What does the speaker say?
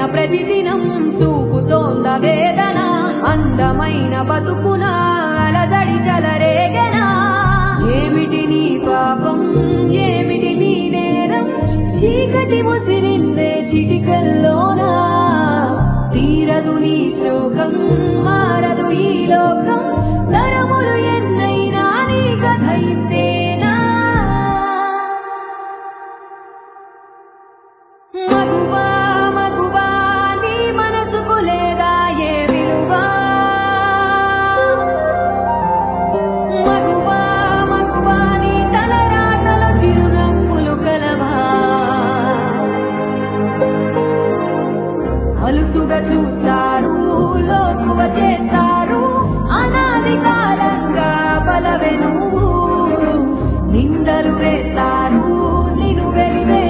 ప్రతిదినం చూపుతోంద వేదన అందమైన బతుకున అలజడి జలరేగనా ఏమిటి నీ పాపం ఏమిటి నీ నేరం చీకటి ముసిరిందే చిటికల్లోనా తీరదు నీ శోకం మారదు ఈ లోకం తరములు ఎన్నైనా నీ కథ ఇంతేనా మగువా మగువా నీ మనసుకు లేదా ఏ విలువా మగువా మగువా నీ తలరాతలో చిరునవ్వులు కలవా అలుసుగా చూస్తారు లోకువ చేస్తారు అనాది కాలంగా బలవే నువ్వు నిందలు వేస్తారు నిన్ను వెలివే